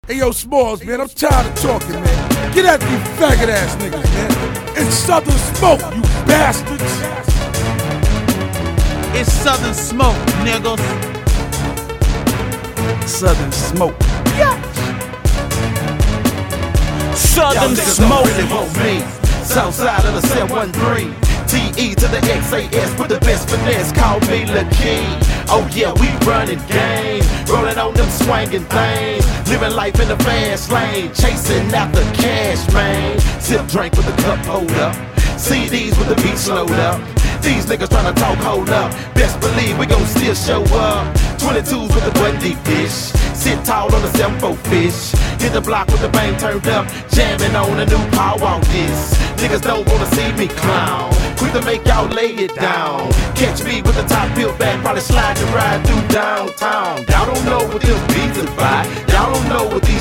Hey, yo, Smalls, man, I'm tired of talking, man. Get at these faggot ass niggas, man. It's Southern Smoke, you bastards. It's Southern Smoke, niggas. Southern Smoke. Yeah. Southern Smoke. Really want me. Southside of the 713. TE to the XAS with the best finesse. Call me Lil Key. Oh yeah, we running game. Rolling on them swinging things. Living life in the fast lane. Chasing after cash, man. Sip drink with the cup holder. CDs with the beat slowed up. These niggas tryna talk, hold up. Best believe we gon' still show up. 22s with the Bundy fish. Sit tall on the 7-4 fish. Hit the block with the bang turned up. Jamming on a new power on this. Niggas don't wanna see me clown. Quick to make y'all lay it down. Catch me with the top built back. Probably slide and ride through downtown. Y'all don't know what them beats are by. Y'all don't know what these